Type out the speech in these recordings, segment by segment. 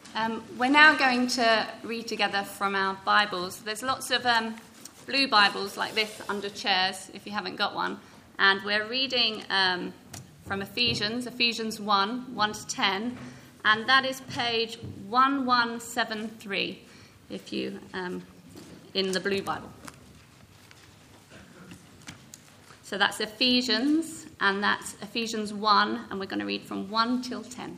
We're now going to read together from our Bibles. There's lots of blue Bibles like this under chairs if you haven't got one. And we're reading from Ephesians 1, 1 to 10. And that is page 1173 if you in the blue Bible. So that's Ephesians, and that's Ephesians 1, and we're going to read from 1 till 10.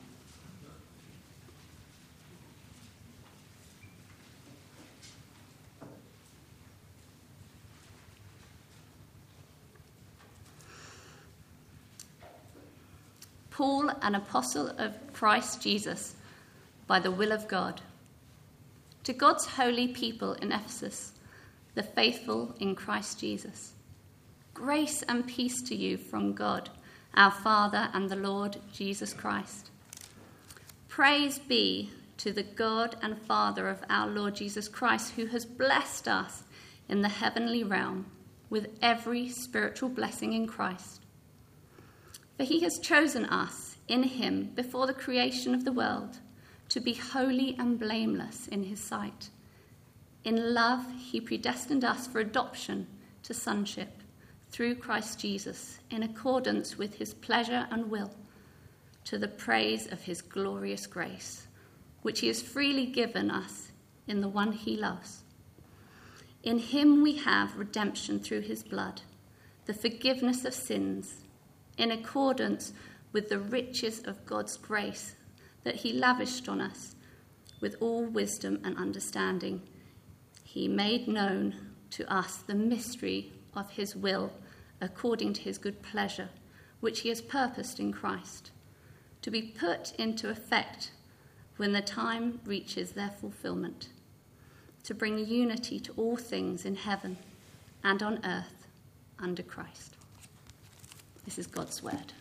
Paul, an apostle of Christ Jesus, by the will of God, to God's holy people in Ephesus, the faithful in Christ Jesus. Grace and peace to you from God, our Father, and the Lord Jesus Christ. Praise be to the God and Father of our Lord Jesus Christ, who has blessed us in the heavenly realm with every spiritual blessing in Christ. For he has chosen us in him before the creation of the world to be holy and blameless in his sight. In love, he predestined us for adoption to sonship through Christ Jesus, in accordance with his pleasure and will, to the praise of his glorious grace, which he has freely given us in the one he loves. In him we have redemption through his blood, the forgiveness of sins, in accordance with the riches of God's grace that he lavished on us with all wisdom and understanding. He made known to us the mystery of his will according to his good pleasure, which he has purposed in Christ, to be put into effect when the time reaches their fulfillment, to bring unity to all things in heaven and on earth under Christ. This is God's word.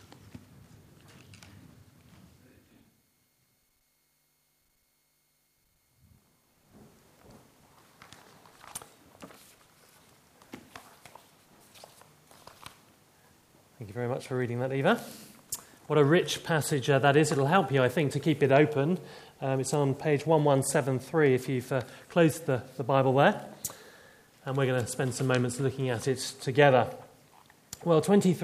Thank you very much for reading that, Eva. What a rich passage that is. It'll help you, I think, to keep it open. It's on page 1173 if you've closed the Bible there. And we're going to spend some moments looking at it together. Well,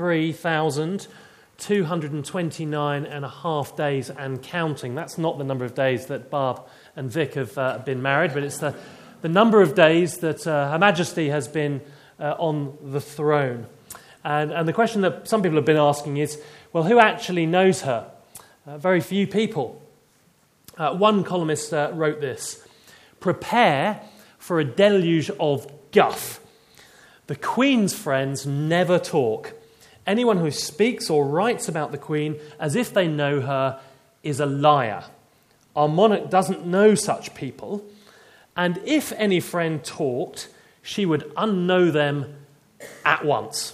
23,229 and a half days and counting. That's not the number of days that Barb and Vic have been married, but it's the number of days that Her Majesty has been on the throne. And the question that some people have been asking is, well, who actually knows her? Very few people. One columnist wrote this: prepare for a deluge of guff. The Queen's friends never talk. Anyone who speaks or writes about the Queen as if they know her is a liar. Our monarch doesn't know such people, and if any friend talked, she would unknow them at once.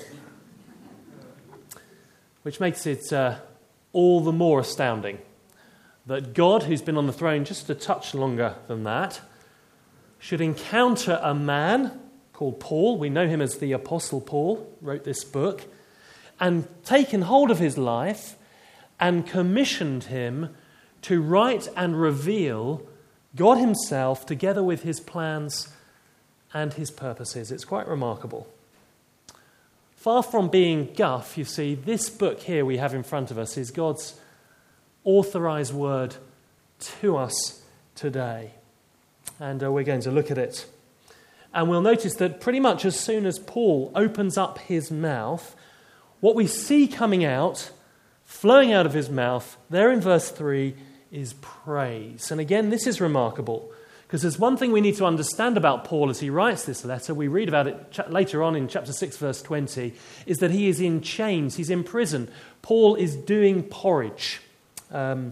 Which makes it all the more astounding that God, who's been on the throne just a touch longer than that, should encounter a man called Paul. We know him as the Apostle Paul, wrote this book, and taken hold of his life and commissioned him to write and reveal God himself together with his plans and his purposes. It's quite remarkable. Far from being guff, you see, this book here we have in front of us is God's authorized word to us today. And we're going to look at it. And we'll notice that pretty much as soon as Paul opens up his mouth, what we see coming out, flowing out of his mouth, there in verse 3, is praise. And again, this is remarkable, because there's one thing we need to understand about Paul as he writes this letter. We read about it later on in chapter 6, verse 20, is that he is in chains, he's in prison. Paul is doing porridge. And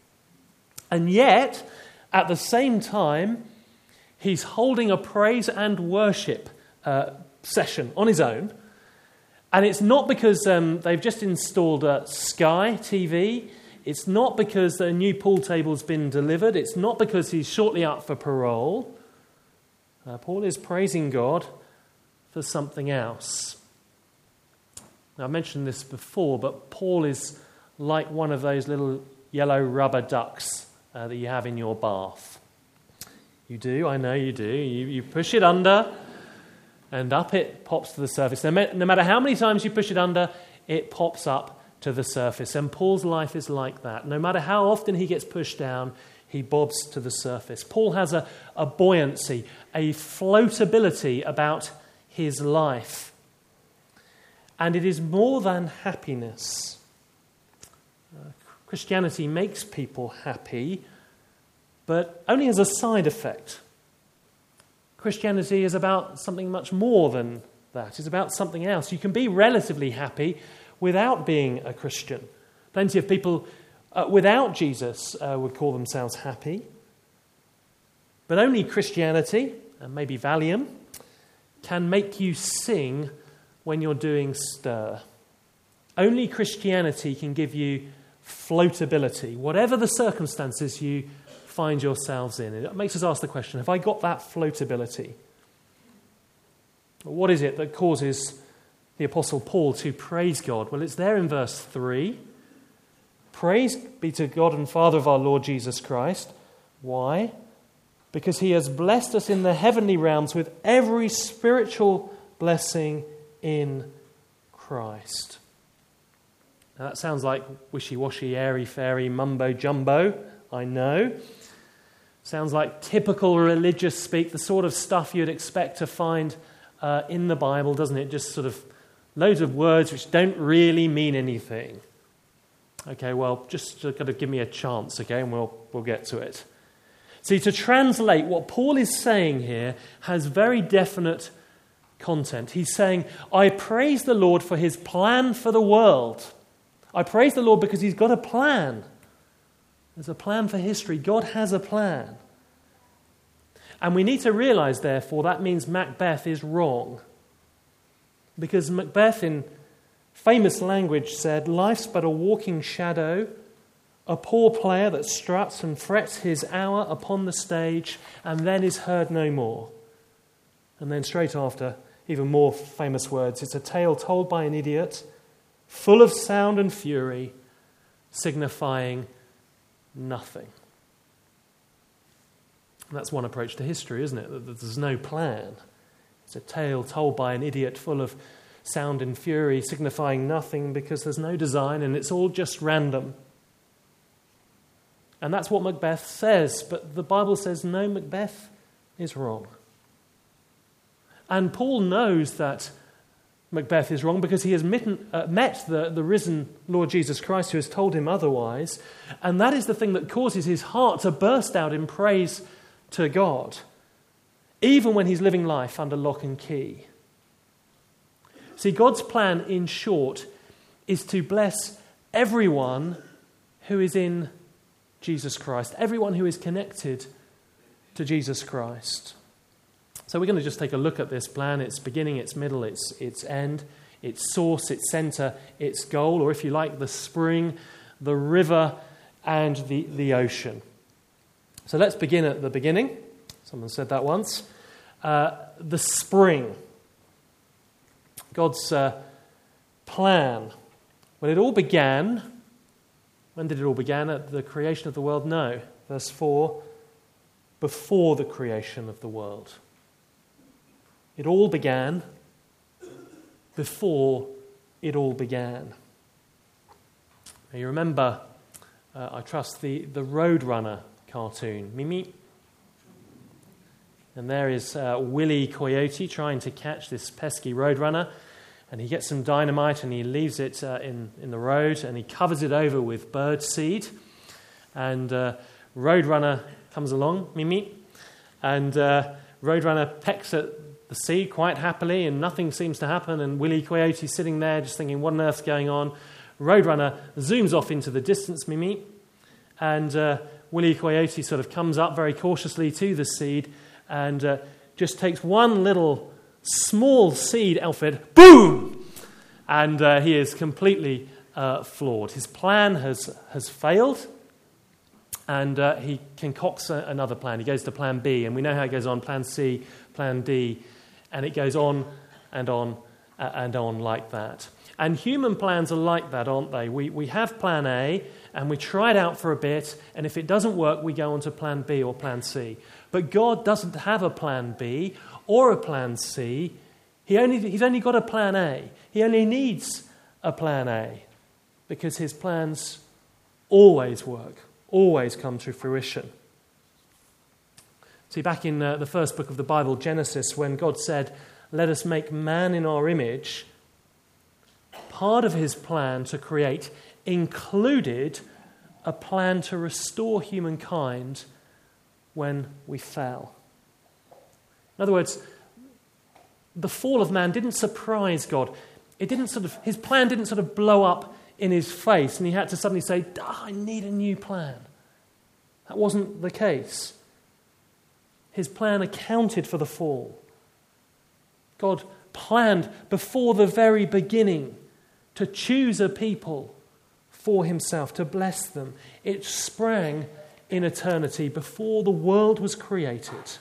yet, at the same time, he's holding a praise and worship session on his own. And it's not because they've just installed Sky TV. It's not because a new pool table's been delivered. It's not because he's shortly up for parole. Paul is praising God for something else. Now, I've mentioned this before, but Paul is like one of those little yellow rubber ducks that you have in your bath. You do, I know you do. You push it under, and up it pops to the surface. No matter how many times you push it under, it pops up to the surface. And Paul's life is like that. No matter how often he gets pushed down, he bobs to the surface. Paul has a buoyancy, a floatability about his life. And it is more than happiness. Christianity makes people happy, but only as a side effect. Christianity is about something much more than that. It's about something else. You can be relatively happy without being a Christian. Plenty of people without Jesus would call themselves happy. But only Christianity, and maybe Valium, can make you sing when you're doing stir. Only Christianity can give you floatability, whatever the circumstances you find yourselves in. It makes us ask the question, have I got that floatability? What is it that causes the Apostle Paul to praise God? Well, it's there in verse 3. Praise be to God and Father of our Lord Jesus Christ. Why? Because he has blessed us in the heavenly realms with every spiritual blessing in Christ. Now that sounds like wishy-washy, airy-fairy, mumbo-jumbo, I know. Sounds like typical religious speak, the sort of stuff you'd expect to find in the Bible, doesn't it? Just sort of loads of words which don't really mean anything. Okay, well, just got to give me a chance, okay, and we'll get to it. See, to translate what Paul is saying here has very definite content. He's saying, I praise the Lord for his plan for the world. I praise the Lord because he's got a plan. There's a plan for history. God has a plan. And we need to realize, therefore, that means Macbeth is wrong. Because Macbeth, in famous language, said, life's but a walking shadow, a poor player that struts and frets his hour upon the stage and then is heard no more. And then straight after, even more famous words, it's a tale told by an idiot, full of sound and fury, signifying nothing. And that's one approach to history, isn't it? That there's no plan. It's a tale told by an idiot full of sound and fury, signifying nothing because there's no design and it's all just random. And that's what Macbeth says, but the Bible says no, Macbeth is wrong. And Paul knows that Macbeth is wrong because he has met the risen Lord Jesus Christ who has told him otherwise, and that is the thing that causes his heart to burst out in praise to God, even when he's living life under lock and key. See, God's plan, in short, is to bless everyone who is in Jesus Christ, everyone who is connected to Jesus Christ. So we're going to just take a look at this plan, its beginning, its middle, its end, its source, its center, its goal, or if you like, the spring, the river, and the ocean. So let's begin at the beginning. Someone said that once. The spring. God's plan. Well, it all began. When did it all begin? At the creation of the world? No. Verse 4. Before the creation of the world. It all began before it all began. Now you remember, I trust, the Roadrunner cartoon, Mimi? And there is Willie Coyote trying to catch this pesky Roadrunner, and he gets some dynamite and he leaves it in the road and he covers it over with bird seed, and Roadrunner comes along, Mimi, and Roadrunner pecks at the seed quite happily and nothing seems to happen, and Willie Coyote sitting there just thinking, what on earth's going on? Roadrunner zooms off into the distance, Mimi, and Willie Coyote sort of comes up very cautiously to the seed and just takes one little small seed, Alfred, boom! And he is completely flawed. His plan has failed, and he concocts another plan. He goes to plan B, and we know how it goes on, plan C, plan D, and it goes on and on and on like that. And human plans are like that, aren't they? We have plan A, and we try it out for a bit, and if it doesn't work, we go on to plan B or plan C. But God doesn't have a plan B or a plan C. He's only got a plan A. He only needs a plan A because his plans always work, always come to fruition. See, back in the first book of the Bible, Genesis, when God said, "Let us make man in our image," part of his plan to create included a plan to restore humankind when we fell. In other words, the fall of man didn't surprise God. His plan didn't sort of blow up in his face and he had to suddenly say, I need a new plan. That wasn't the case. His plan accounted for the fall. God planned before the very beginning to choose a people for himself, to bless them. It sprang in eternity before the world was created.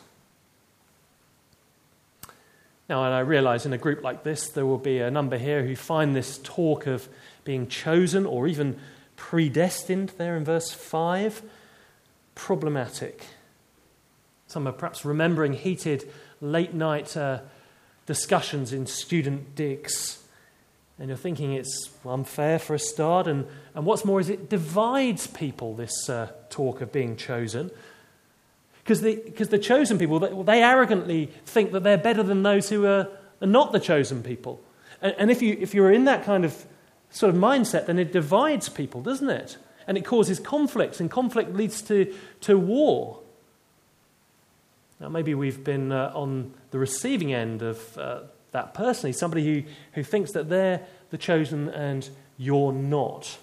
Now, and I realize in a group like this, there will be a number here who find this talk of being chosen or even predestined there in verse 5 problematic. Some are perhaps remembering heated late-night discussions in student digs. And you're thinking it's unfair for a start. And what's more is it divides people, this talk of being chosen. Because the chosen people, they arrogantly think that they're better than those who are not the chosen people. And if you're in that kind of sort of mindset, then it divides people, doesn't it? And it causes conflicts, and conflict leads to war. Now, maybe we've been on the receiving end of that personally, somebody who thinks that they're the chosen and you're not.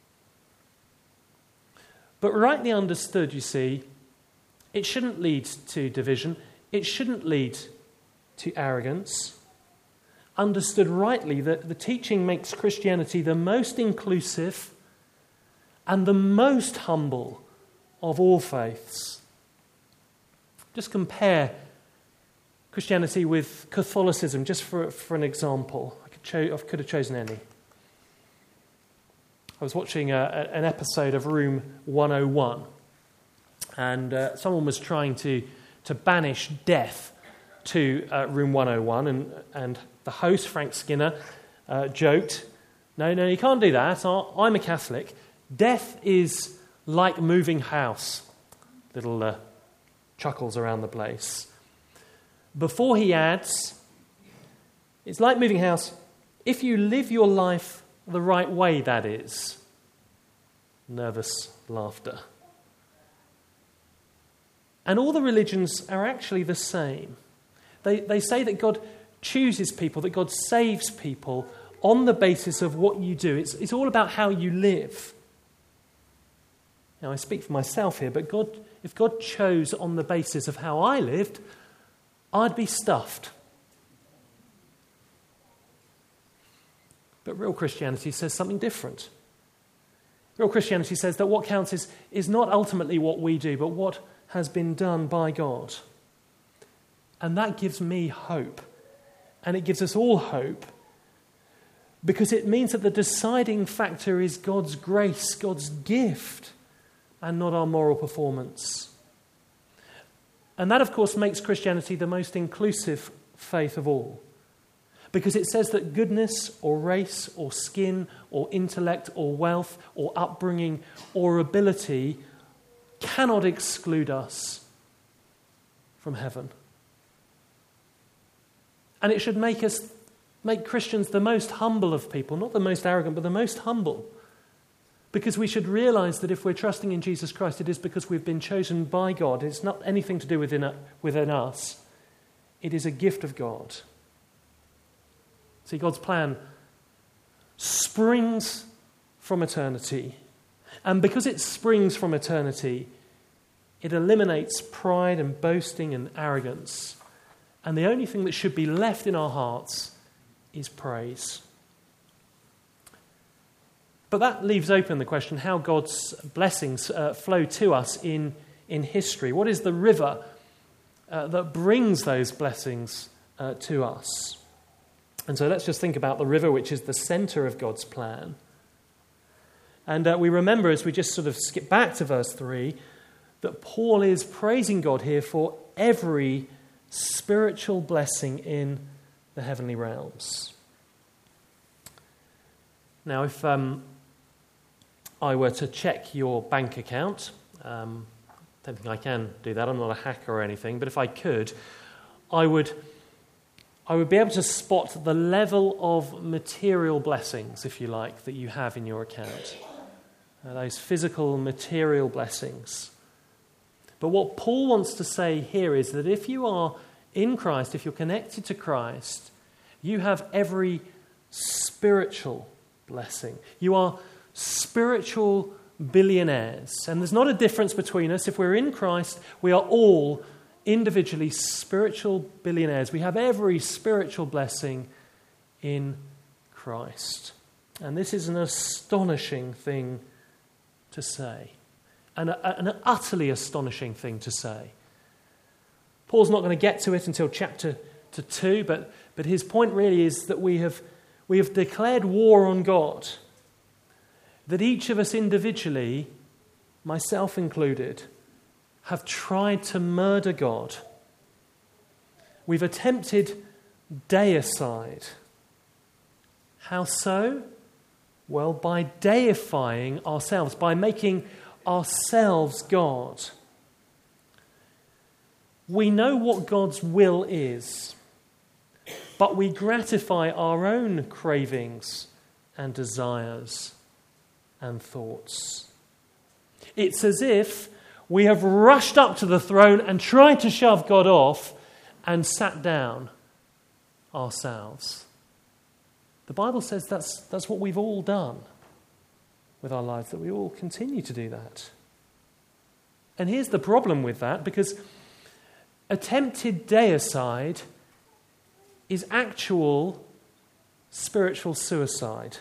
But rightly understood, you see, it shouldn't lead to division. It shouldn't lead to arrogance. Understood rightly, that the teaching makes Christianity the most inclusive and the most humble of all faiths. Just compare Christianity with Catholicism, just for an example. I could have chosen any. I was watching an episode of Room 101, and someone was trying to banish death to Room 101, and the host, Frank Skinner, joked, no, you can't do that. I'm a Catholic. Death is like moving house. Little chuckles around the place. Before he adds, it's like moving house if you live your life the right way, that is. Nervous laughter. And all the religions are actually the same. They say that God chooses people, that God saves people on the basis of what you do. It's all about how you live. Now, I speak for myself here, but if God chose on the basis of how I lived, I'd be stuffed. But real Christianity says something different. Real Christianity says that what counts is not ultimately what we do, but what has been done by God. And that gives me hope. And it gives us all hope. Because it means that the deciding factor is God's grace, God's gift, and not our moral performance. And that, of course, makes Christianity the most inclusive faith of all. Because it says that goodness or race or skin or intellect or wealth or upbringing or ability cannot exclude us from heaven. And it should make Christians the most humble of people, not the most arrogant, but the most humble. Because we should realize that if we're trusting in Jesus Christ, it is because we've been chosen by God. It's not anything to do within us. It is a gift of God. See, God's plan springs from eternity. And because it springs from eternity, it eliminates pride and boasting and arrogance. And the only thing that should be left in our hearts is praise. But that leaves open the question how God's blessings flow to us in history. What is the river that brings those blessings to us? And so let's just think about the river, which is the center of God's plan. And we remember, as we just sort of skip back to verse 3, that Paul is praising God here for every spiritual blessing in the heavenly realms. Now, if I were to check your bank account, I don't think I can do that, I'm not a hacker or anything, but if I could, I would be able to spot the level of material blessings, if you like, that you have in your account. Those physical, material blessings. But what Paul wants to say here is that if you are in Christ, if you're connected to Christ, you have every spiritual blessing. You are spiritual billionaires. And there's not a difference between us. If we're in Christ, we are all individually spiritual billionaires. We have every spiritual blessing in Christ. And this is an astonishing thing to say. An utterly astonishing thing to say. Paul's not going to get to it until chapter 2, but his point really is that we have declared war on God. That each of us individually, myself included, have tried to murder God. We've attempted deicide. How so? Well, by deifying ourselves, by making ourselves God. We know what God's will is, but we gratify our own cravings and desires and thoughts. It's as if we have rushed up to the throne and tried to shove God off and sat down ourselves. The Bible says that's what we've all done with our lives, that we all continue to do that. And here's the problem with that, because attempted deicide is actual spiritual suicide.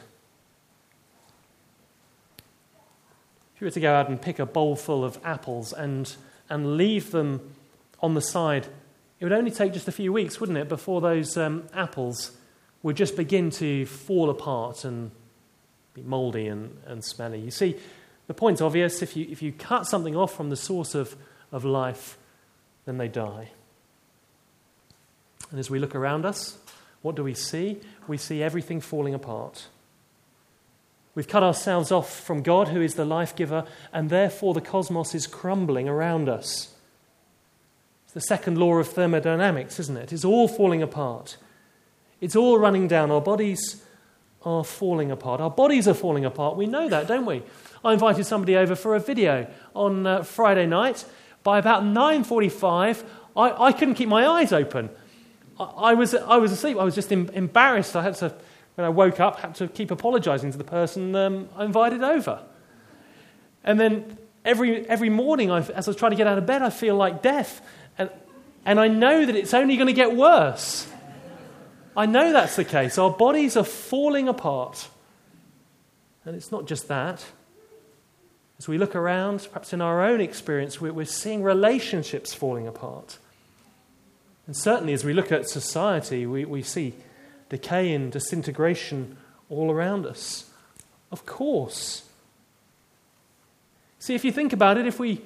If you were to go out and pick a bowl full of apples and leave them on the side, it would only take just a few weeks, wouldn't it, before those apples would just begin to fall apart and be mouldy and smelly. You see, the point's obvious. If you cut something off from the source of life, then they die. And as we look around us, what do we see? We see everything falling apart. We've cut ourselves off from God, who is the life giver, and therefore the cosmos is crumbling around us. It's the second law of thermodynamics, isn't it? It's all falling apart. It's all running down. Our bodies are falling apart. Our bodies are falling apart. We know that, don't we? I invited somebody over for a video on Friday night. By about 9:45, I couldn't keep my eyes open. I was asleep. I was just embarrassed. I had to, when I woke up, had to keep apologising to the person I invited over. And then every morning, as I was trying to get out of bed, I feel like death. And I know that it's only going to get worse. I know that's the case. Our bodies are falling apart. And it's not just that. As we look around, perhaps in our own experience, we're seeing relationships falling apart. And certainly as we look at society, we see decay and disintegration all around us. Of course. See, if you think about it, if we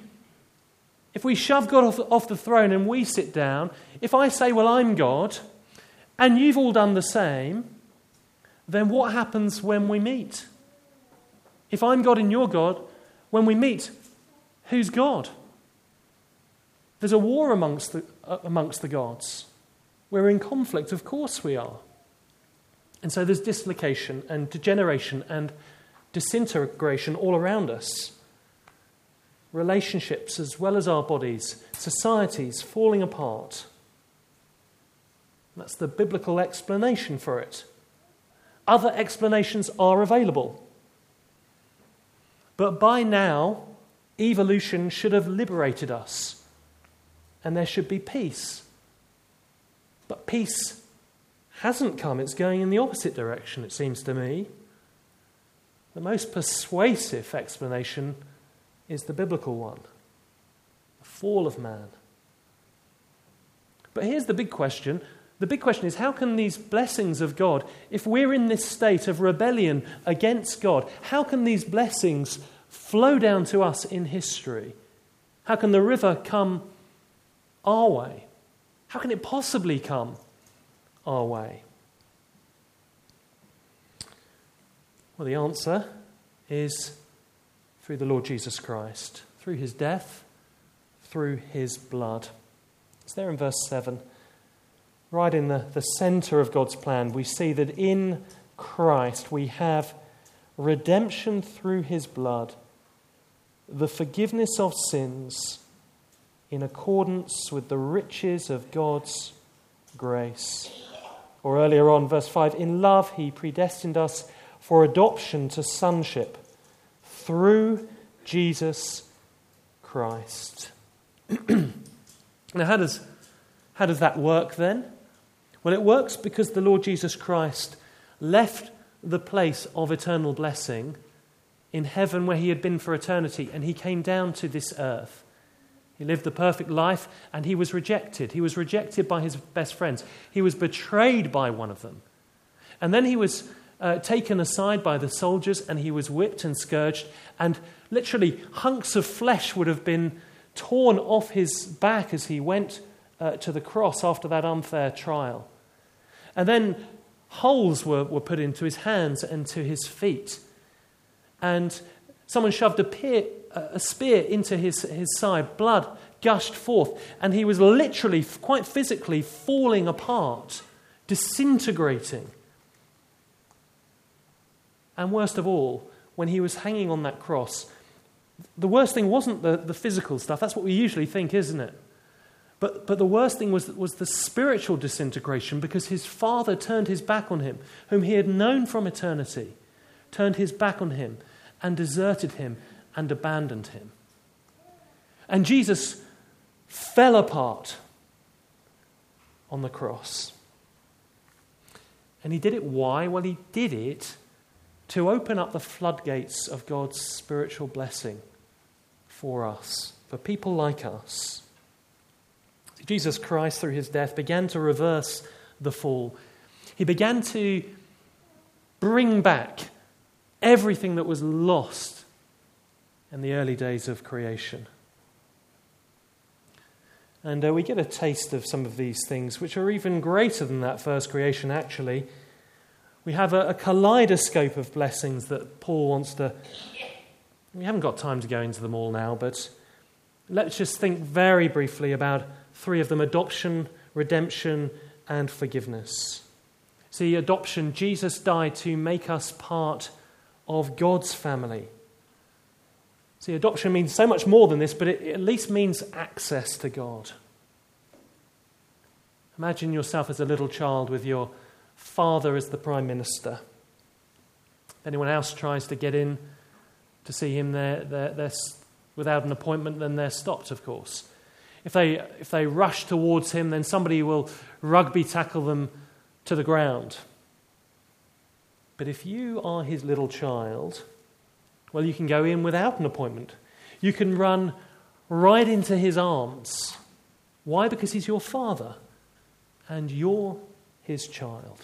shove God off the throne and we sit down, if I say, well, I'm God, and you've all done the same, then what happens when we meet? If I'm God and you're God, when we meet, who's God? There's a war amongst the gods. We're in conflict, of course we are. And so there's dislocation and degeneration and disintegration all around us. Relationships as well as our bodies, societies falling apart. That's the biblical explanation for it. Other explanations are available. But by now, evolution should have liberated us. And there should be peace. But peace hasn't come. It's going in the opposite direction, it seems to me. The most persuasive explanation is the biblical one. The fall of man. But here's the big question. The big question is, how can these blessings of God, if we're in this state of rebellion against God, how can these blessings flow down to us in history? How can the river come our way? How can it possibly come our way? Well, the answer is through the Lord Jesus Christ, through his death, through his blood. It's there in verse 7. Right in the centre of God's plan, we see that in Christ we have redemption through his blood, the forgiveness of sins in accordance with the riches of God's grace. Or earlier on, verse 5, in love he predestined us for adoption to sonship through Jesus Christ. Now, how does that work then? Well, it works because the Lord Jesus Christ left the place of eternal blessing in heaven where he had been for eternity, and he came down to this earth. He lived the perfect life, and he was rejected. He was rejected by his best friends. He was betrayed by one of them. And then he was taken aside by the soldiers, and he was whipped and scourged, and literally hunks of flesh would have been torn off his back as he went to the cross after that unfair trial. And then holes were put into his hands and to his feet. And someone shoved a spear into his side. Blood gushed forth. And he was literally, quite physically, falling apart, disintegrating. And worst of all, when he was hanging on that cross, the worst thing wasn't the physical stuff. That's what we usually think, isn't it? But the worst thing was the spiritual disintegration, because his Father turned his back on him, whom he had known from eternity, turned his back on him and deserted him and abandoned him. And Jesus fell apart on the cross. And he did it why? Well, he did it to open up the floodgates of God's spiritual blessing for us, for people like us. Jesus Christ, through his death, began to reverse the fall. He began to bring back everything that was lost in the early days of creation. And we get a taste of some of these things, which are even greater than that first creation, actually. We have a kaleidoscope of blessings that Paul wants to... We haven't got time to go into them all now, but let's just think very briefly about three of them: adoption, redemption, and forgiveness. See, adoption, Jesus died to make us part of God's family. See, adoption means so much more than this, but it at least means access to God. Imagine yourself as a little child with your father as the Prime Minister. If anyone else tries to get in to see him they're without an appointment, then they're stopped, of course. If they rush towards him, then somebody will rugby tackle them to the ground. But if you are his little child, well, you can go in without an appointment. You can run right into his arms. Why? Because he's your father, and you're his child.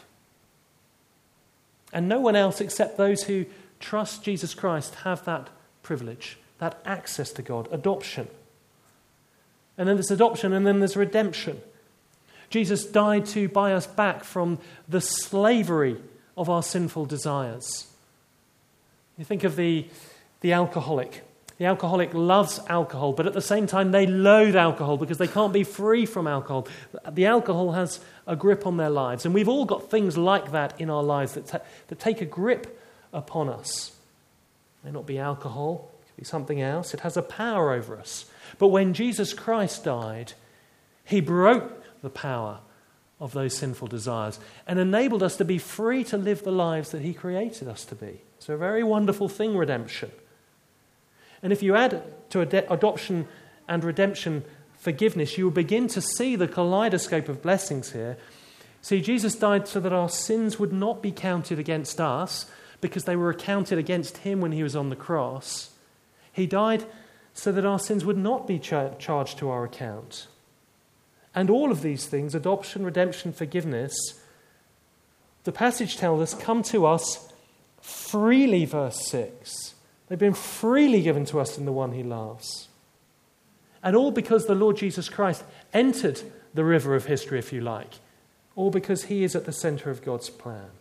And no one else except those who trust Jesus Christ have that privilege, that access to God, adoption. And then there's adoption, and then there's redemption. Jesus died to buy us back from the slavery of our sinful desires. You think of the alcoholic. The alcoholic loves alcohol, but at the same time they loathe alcohol because they can't be free from alcohol. The alcohol has a grip on their lives, and we've all got things like that in our lives that take a grip upon us. It may not be alcohol, it could be something else. It has a power over us. But when Jesus Christ died, he broke the power of those sinful desires and enabled us to be free to live the lives that he created us to be. It's a very wonderful thing, redemption. And if you add to adoption and redemption forgiveness, you will begin to see the kaleidoscope of blessings here. See, Jesus died so that our sins would not be counted against us because they were counted against him when he was on the cross. He died so that our sins would not be charged to our account. And all of these things, adoption, redemption, forgiveness, the passage tells us, come to us freely, verse 6. They've been freely given to us in the one he loves. And all because the Lord Jesus Christ entered the river of history, if you like. All because he is at the center of God's plan.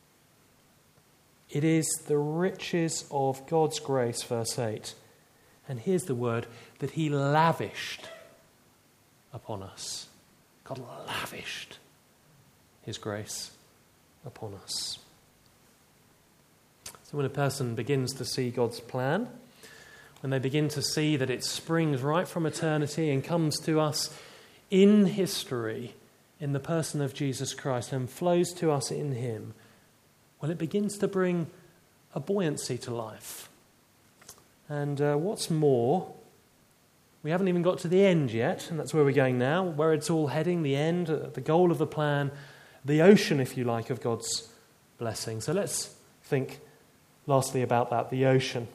It is the riches of God's grace, verse 8. And here's the word, that he lavished upon us. God lavished his grace upon us. So when a person begins to see God's plan, when they begin to see that it springs right from eternity and comes to us in history, in the person of Jesus Christ, and flows to us in him, well, it begins to bring a buoyancy to life. And what's more, we haven't even got to the end yet, and that's where we're going now, where it's all heading, the end, the goal of the plan, the ocean, if you like, of God's blessing. So let's think lastly about that, the ocean.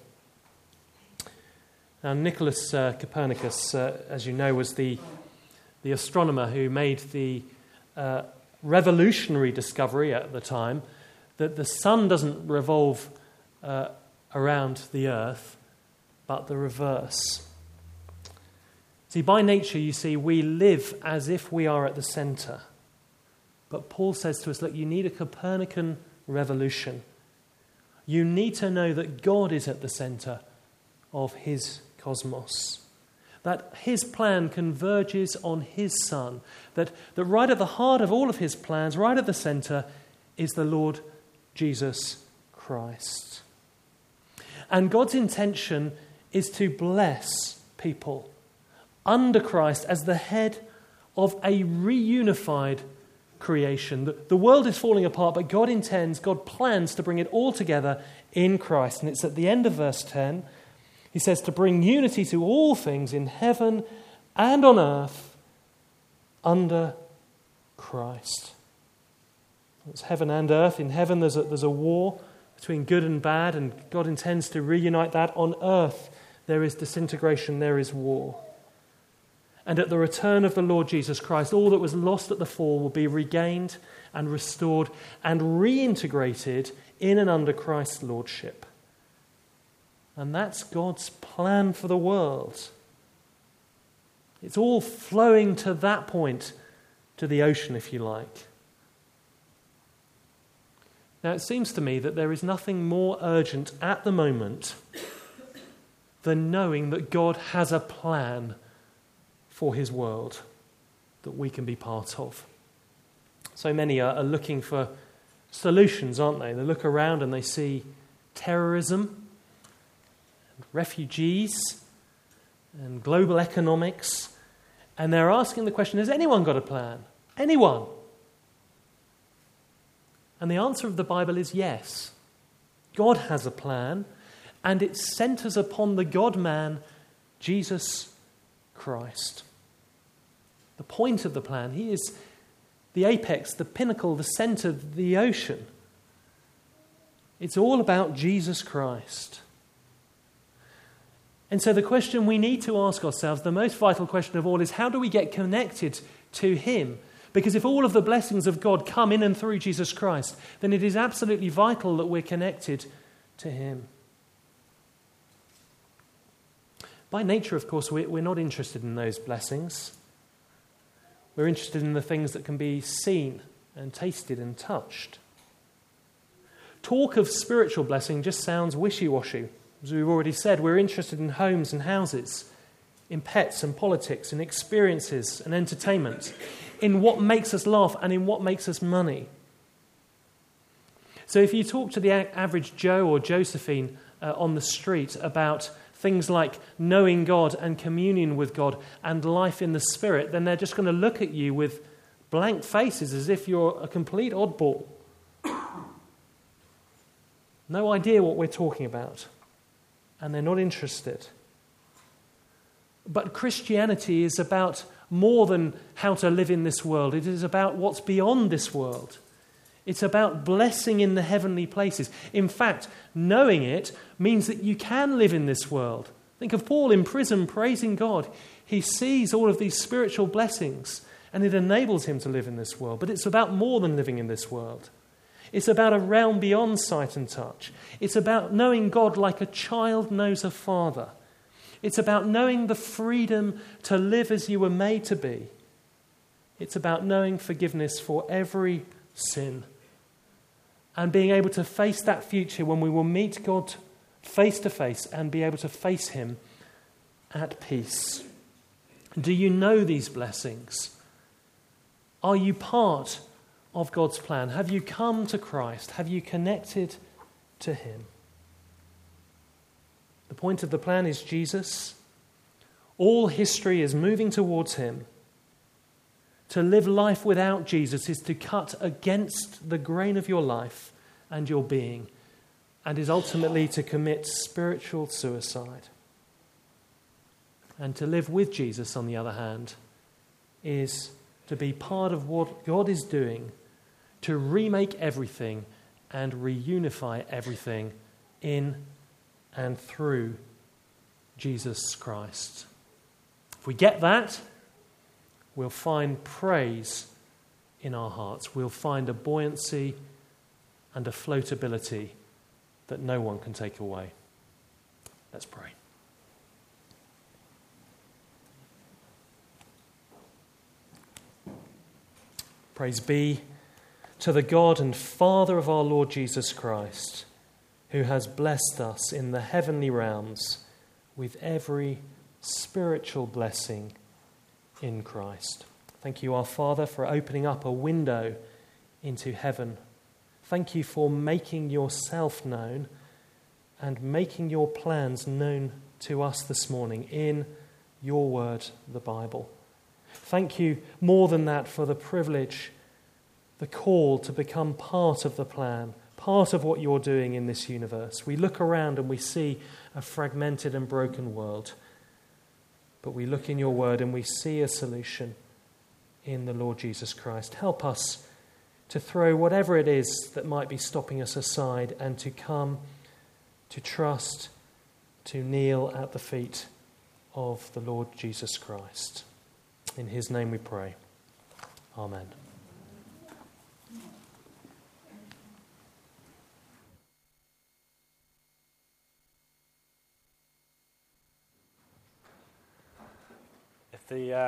Now, Nicholas Copernicus, as you know, was the astronomer who made the revolutionary discovery at the time that the sun doesn't revolve around the earth, but the reverse. See, by nature, you see, we live as if we are at the center. But Paul says to us, look, you need a Copernican revolution. You need to know that God is at the center of his cosmos. That his plan converges on his Son. That right at the heart of all of his plans, right at the center, is the Lord Jesus Christ. And God's intention is to bless people under Christ as the head of a reunified creation. The world is falling apart, but God plans to bring it all together in Christ. And it's at the end of verse 10, he says, to bring unity to all things in heaven and on earth under Christ. It's heaven and earth. In heaven there's a war between good and bad, and God intends to reunite that. On earth there is disintegration, there is war. And at the return of the Lord Jesus Christ, all that was lost at the fall will be regained and restored and reintegrated in and under Christ's lordship. And that's God's plan for the world. It's all flowing to that point, to the ocean, if you like. Now, it seems to me that there is nothing more urgent at the moment than knowing that God has a plan for his world that we can be part of. So many are looking for solutions, aren't they? They look around and they see terrorism, and refugees, and global economics, and they're asking the question, has anyone got a plan? Anyone? And the answer of the Bible is yes. God has a plan, and it centers upon the God-man, Jesus Christ. The point of the plan, he is the apex, the pinnacle, the center, the ocean. It's all about Jesus Christ. And so the question we need to ask ourselves, the most vital question of all, is how do we get connected to him? Because if all of the blessings of God come in and through Jesus Christ, then it is absolutely vital that we're connected to him. By nature, of course, we're not interested in those blessings. We're interested in the things that can be seen and tasted and touched. Talk of spiritual blessing just sounds wishy-washy. As we've already said, we're interested in homes and houses, in pets and politics, in experiences and entertainment, in what makes us laugh and in what makes us money. So if you talk to the average Joe or Josephine on the street about things like knowing God and communion with God and life in the Spirit, then they're just going to look at you with blank faces as if you're a complete oddball. No idea what we're talking about. And they're not interested. But Christianity is about more than how to live in this world. It is about what's beyond this world. It's about blessing in the heavenly places. In fact, knowing it means that you can live in this world. Think of Paul in prison praising God. He sees all of these spiritual blessings and it enables him to live in this world. But it's about more than living in this world. It's about a realm beyond sight and touch. It's about knowing God like a child knows a father. It's about knowing the freedom to live as you were made to be. It's about knowing forgiveness for every sin and being able to face that future when we will meet God face to face and be able to face him at peace. Do you know these blessings? Are you part of God's plan? Have you come to Christ? Have you connected to him? The point of the plan is Jesus. All history is moving towards him. To live life without Jesus is to cut against the grain of your life and your being, and is ultimately to commit spiritual suicide. And to live with Jesus, on the other hand, is to be part of what God is doing to remake everything and reunify everything in and through Jesus Christ. If we get that, we'll find praise in our hearts. We'll find a buoyancy and a floatability that no one can take away. Let's pray. Praise be to the God and Father of our Lord Jesus Christ, who has blessed us in the heavenly realms with every spiritual blessing in Christ. Thank you, our Father, for opening up a window into heaven. Thank you for making yourself known and making your plans known to us this morning in your word, the Bible. Thank you more than that for the privilege, the call to become part of the plan, part of what you're doing in this universe. We look around and we see a fragmented and broken world, but we look in your word and we see a solution in the Lord Jesus Christ. Help us to throw whatever it is that might be stopping us aside and to come, to trust, to kneel at the feet of the Lord Jesus Christ. In his name we pray. Amen. If the